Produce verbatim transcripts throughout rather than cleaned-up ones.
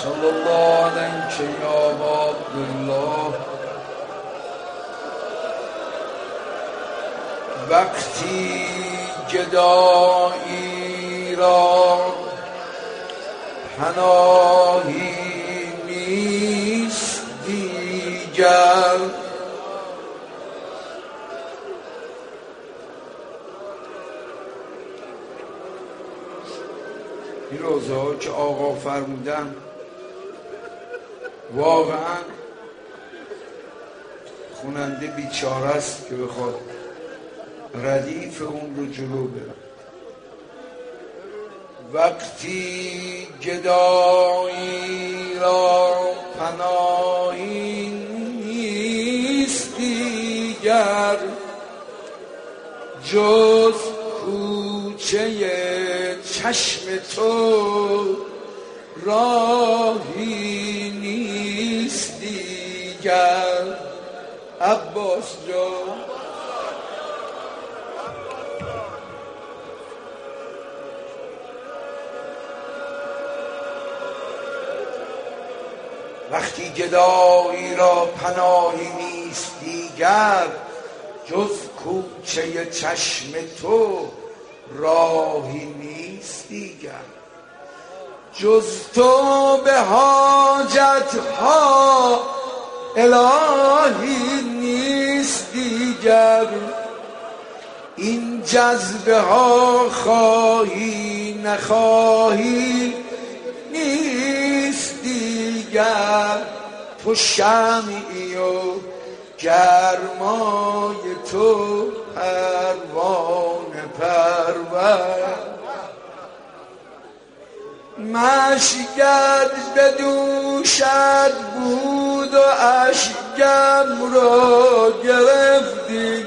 صلی الله علیک یا عبدالله. وقتی گدایی را پناهی نیست دیگر، این روزه ها که آقا فرمودن واقعا خوننده بیچاره است که بخواد ردیف اون رو جلو بره. وقتی گدایی را پناهی نیست دیگر، جز کوچه چشم تو راهی نیست دیگر. عباس جان وقتی گدایی را پناهی نیست دیگر، جز کوچه چشم تو راهی نیست دیگر. جز تو به حاجت ها الهی نیست دیگر. این جذبه ها خواهی نخواهی نیست دیگر. تو شمعی و گرمای تو پروانه پرور. مشگد به دوشت بود و اشکم را گرفتی.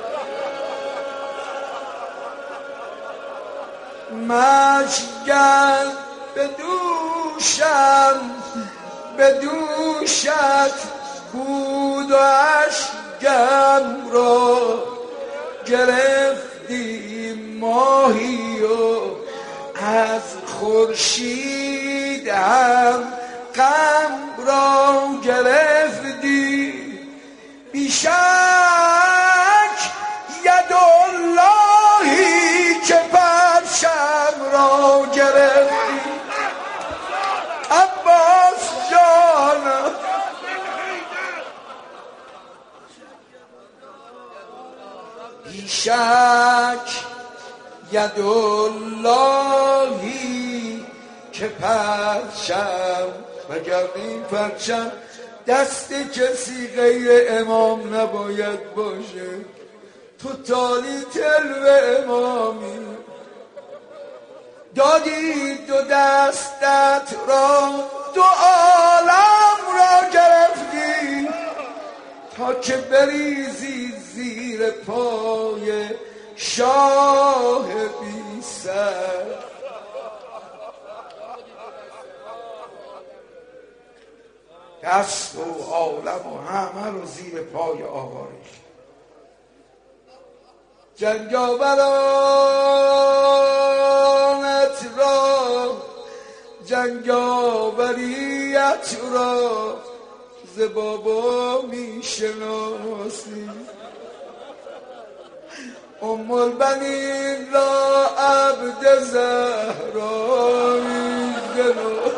مشگد به دوشم به دوشت بود و اشکم را گرفتی. ماهی و از خورشید هم غم را گرفتی. بیشک ید اللهی که پرچم را گرفتی. عباس جان بیشک ید اللهی که پرچم، مگر این پرچم دست کسی غیر امام نباید باشه. تو تالی تلو امامی دادی دو دستت را دو عالم را گرفتی، تا که بریزی زیر پای شاه بی سر. دست و عالم و همه رو زیر پای آقا ریخت. جنگاورانت را جنگاوریت را ز بابا می شناسی. ام البنین را عبد زهرا می شناسی.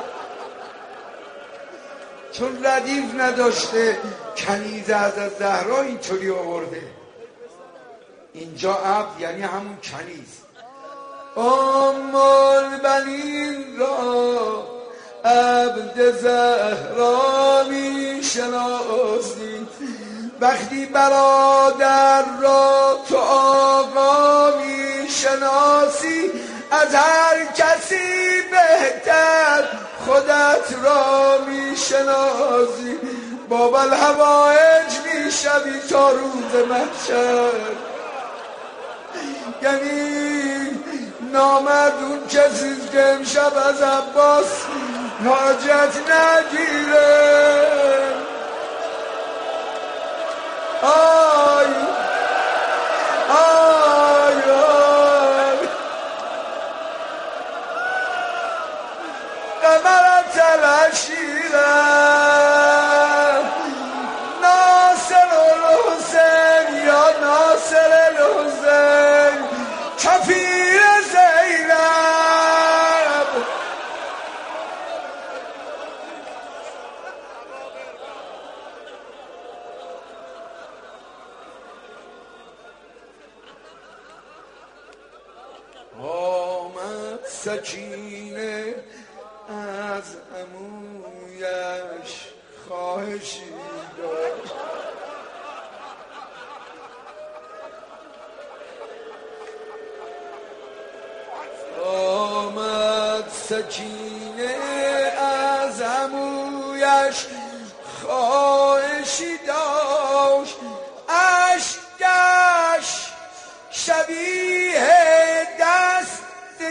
چون ردیف نداشته کنیز از زهرا اینطوری آورده. اینجا عبد یعنی همون کنیز. ام البنین را عبد زهرا می شناسی. وقتی برادر را تو آقا می شناسی، از هر کسی بهتر خودت را می شناسی. باب الحوائج می شوی تا روز محشر. یعنی نامردون کسی که امشب از عباس حاجت نگیره. آی آی آی قمرت سکینه از عمویش خواهشی داشت. آمد سکینه از عمویش خواهشی داشت، اشکش شبیه دست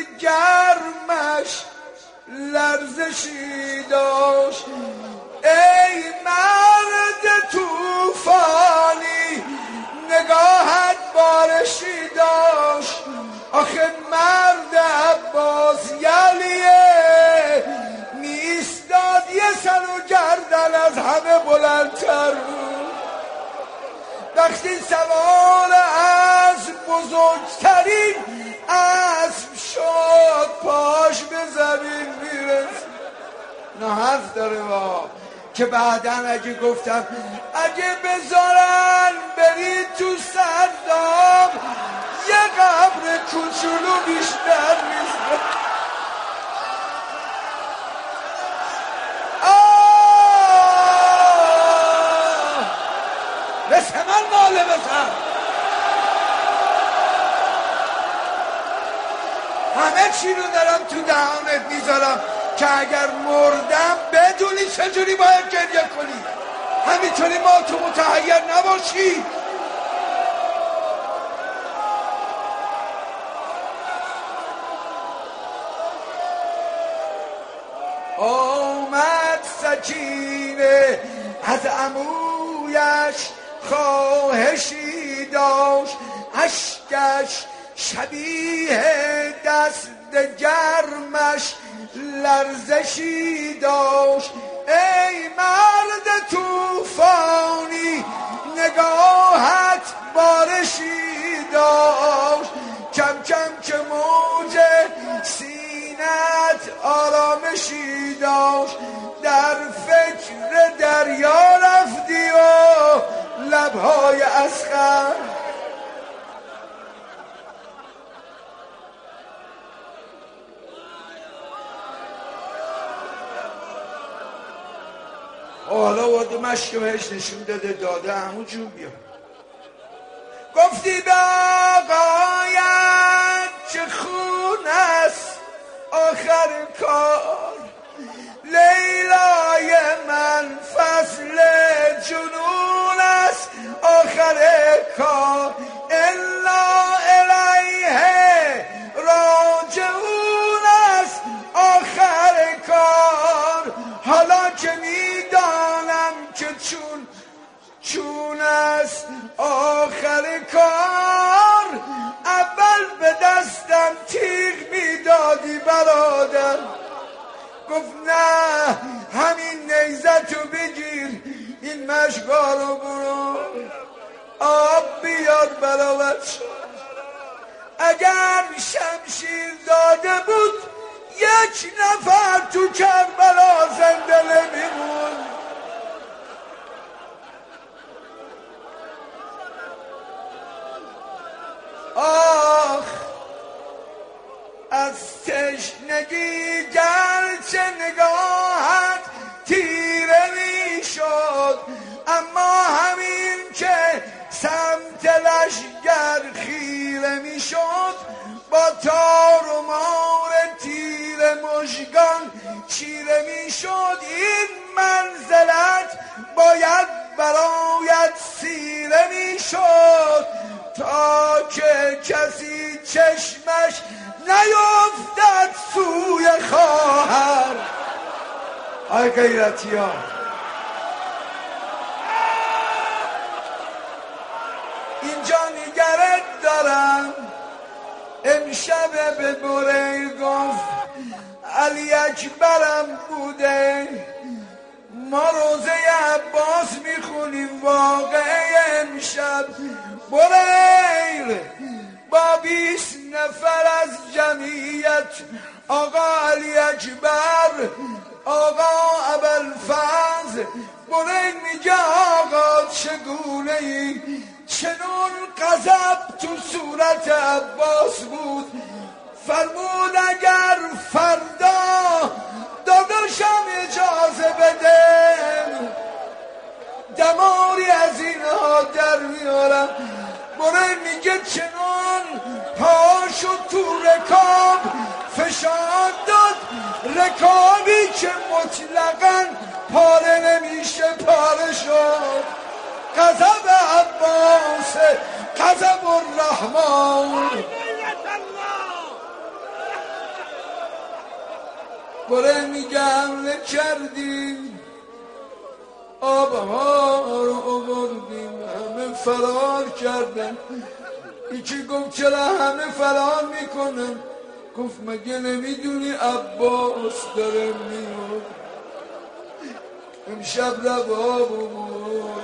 گرمش لرزشی داشت. ای مرد توفانی نگاهت بارشی داشت، آخه مرد عباس یلیه نیستاد یه سر و گردن از همه بلندتر بود. وقتی سوار از بزرگترین اسب شد پاش به زمین میرسید. نه حرف داره با که بعداً اگه گفتم اگه بذارن برید تو صدام یه قبر کوچولو بیشتر نیست. مثل من ناله بزن، همه چی رو دارم تو دهانت میذارم که اگر مردم بدونی چجوری باید گریه کنی، همینطوری ما تو متحیر نباشی. آمد سکینه از عمویش خواهشی داشت، اشکش شبیه دست گرمش لرزشی داشت. ای مرد توفانی نگاهت بارشی داشت، کم کم که موج سینت آرامشی داشت. در فکر دریا رفتی و لبهای اسخر حالا وقتی مشک بهش نشون داده داده همون جون بیا گفتی به آقایت چه خون است آخر کار، لیلای من فصل جنون است آخر کار، الا الیه راجعون است آخر کار. حالا که میدانم که چون چون است آخر کار، اول به دستم تیغ میدادی برادر. گفت نه همین نیزتو بگیر، این مشگا رو برو آب بیار برابر شد. اگر شمشیر داده بود یک نفر تو کربلا زنده نمیمون. آخ از تشنگی گرچه نگاهت تیره می شد، اما همین که سمت لشگر خیره می شد با تار و مار تیر مژگان چیره می شد. این منزلت باید برایت سیره می شد تا که کسی چشمش نیفتد سوی خواهر. آی غیرتی ها اینجا نگرت دارم. امشب به بریر گفت علی اکبرم بوده، ما روزه عباس میخونیم. واقعه امشب بریر با بیست نفر از جمعیت، آقا علی اکبر، آقا ابوالفضل، بریر میگه آقا چگونه ای؟ چنون غضب تو صورت عباس بود. فرمود اگر فردا داداشم اجازه بده دماری از اینها در میارم. بره میگه چنان پاشو تو رکاب فشار داد، رکابی که مطلقاً پاره نمیشه پاره شد. غضب عباس غضب الرحمن. بره میگه حمله کردیم آبها رو آوردیم همه فرار کردن. یکی گفت چرا همه فرار میکنن؟ گفت مگه نمیدونی عباس داره میاد؟ امشب رباب بود.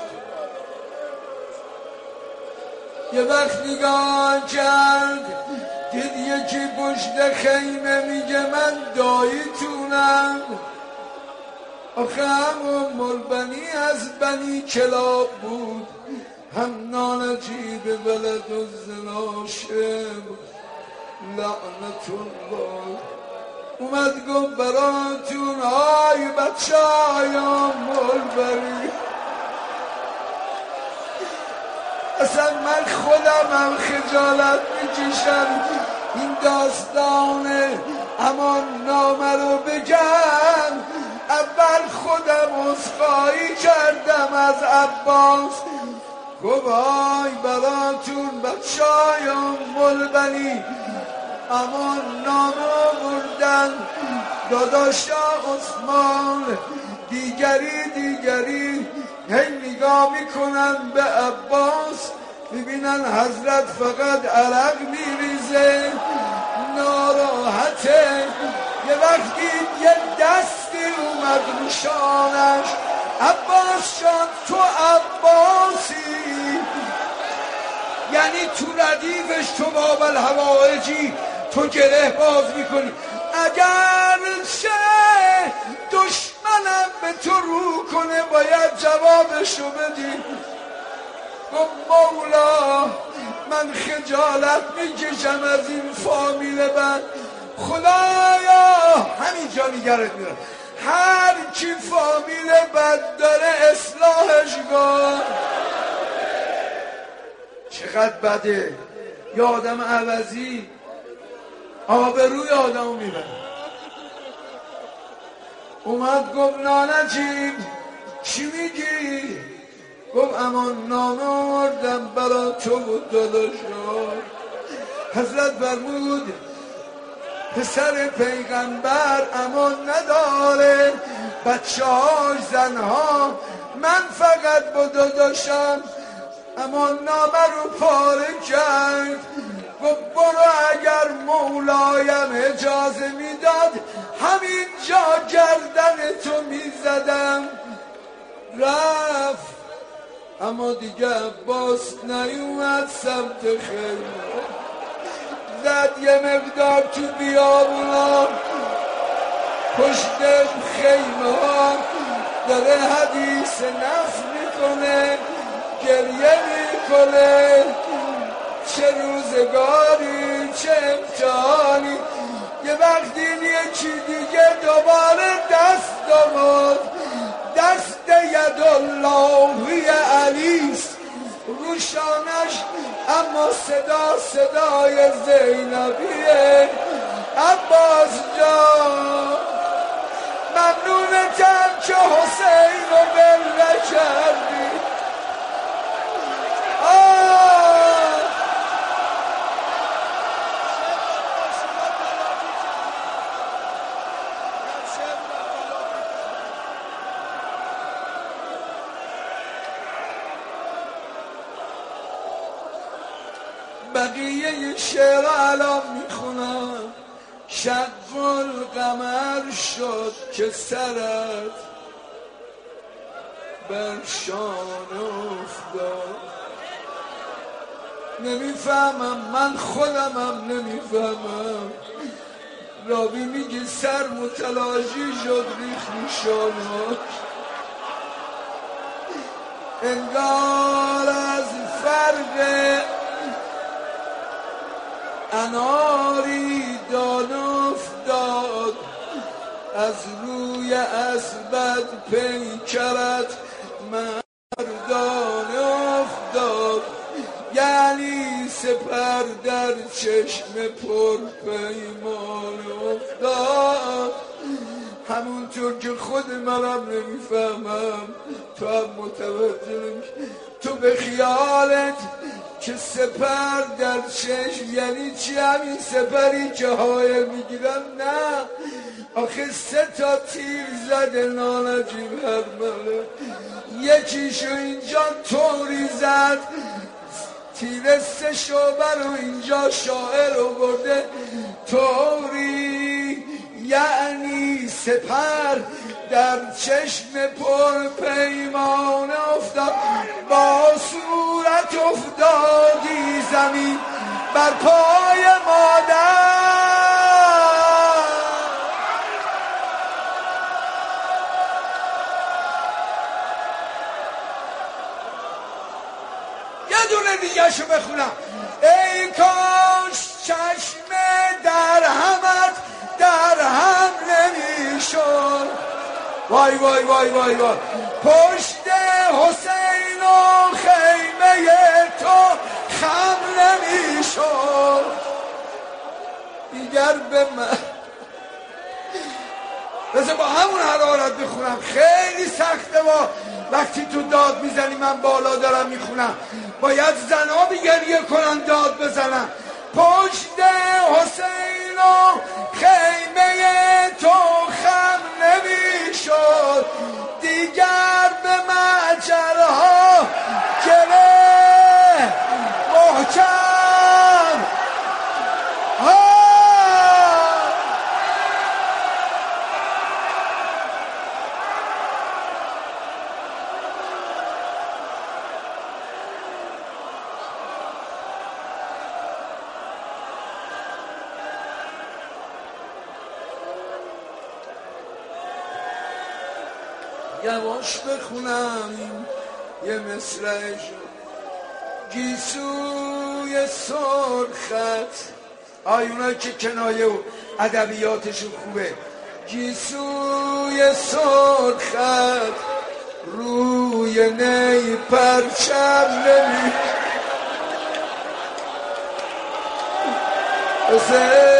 یه وقت نگاه کرد دید یکی پشت خیمه میگه من داییتونم. آخه همون ملبنی از بنی کلاب بود، هم نانجیب ولد و زناشم لعنت الله. اومد گفت براتون های بچه هایم ملبنی. اصلا من خودم هم خجالت میکشم این داستان امان نامه رو بگم. اول خودم عذرخواهی کردم از عباس. گفت آی براتون بچه‌هایم ملبنی امان نامه بردن. داداشا عثمان دیگری دیگری هی نگاه میکنن به عباس، میبینن حضرت فقط عرق میریزه ناراحته. یه وقتی یه دستی اومد رو شانش. عباس جان تو عباسی؟ یعنی تو ردیفش تو باب الحوائجی تو گره باز میکنی؟ اگر چه دشمنم به تو رو کنه باید جوابشو بدی. گفت مولا من خجالت میکشم از این فامیل من. خدایا همینجا نگرت میرم هر کی فامیل بد داره اصلاحش کن. چقدر بده یه آدم عوضی آبروی آدمو میبره. اومد گفت نانجیب چی میگی؟ گفت امان نامه آوردم برا تو بود داداشا. حضرت فرمود پسر پیغمبر امان نداره، بچه هاش زنها، من فقط با داداشم امان نامه رو پاره کرد. گفت برو اگر مولایم اجازه میداد همین جا گردن تو میزدم. رفت اما دیگه عباس نیومد سمت خیمه. زد یه مقدار تو بیابونا پشت خیمه ها داره حدیث نفس میکنه گریه میکنه. چه روزگاری چه امتحانی. یه وقتی یکی دیگه دوباره دست آورد، دست ید اللهی علیست روشانش، اما صدا صدای زینبیه. عباس جان ممنونتم که حسین رو بله کردی. بقیه شعر الان میخونم. شق القمر شد که سرت بر شانه افتاد. نمیفهمم من خودمم نمیفهمم. راوی میگه سر متلاشی شد ریخت شانه. انگار از فرق اناری از روی اسبت پیکرت مردانه افتاد، یعنی سپر در چشم پر پیمان افتاد. همونطور که خود منم نمیفهمم تو هم متوجه نمیشی. تو به خیالت که سپر در چشم یعنی چی؟ همین سپری که حایل میگیرن؟ نه آخه سه تا تیر زده نانجیب هرمله، یکیشو اینجا طوری زد تیر سه شعبه رو اینجا شاعر رو برده طوری، یعنی سپر در چشم پر پیمان افتاد، با صورت افتادی زمین بر پای مادر. یه دونه دیگه شو بخونم. ای کاش چشم در همت در هم نمیشد، وای وای وای وای وای، پشت حسین و خیمه تو خم نمیشد دیگر به من. بذار با همون حرارت بخونم، خیلی سخته با وقتی تو داد میزنی من بالا دارم میخونم، باید زنا بگریه کنن داد بزنن. پشت حسین و خیمه تو خم نمیشد دیگر به مجرها گره محکم ها. یواش بخونم یه مصرعشو. گیسوی سرخت، آیونا که کنایه و ادبیاتشون خوبه. گیسوی سرخت روی نی پرچم نمی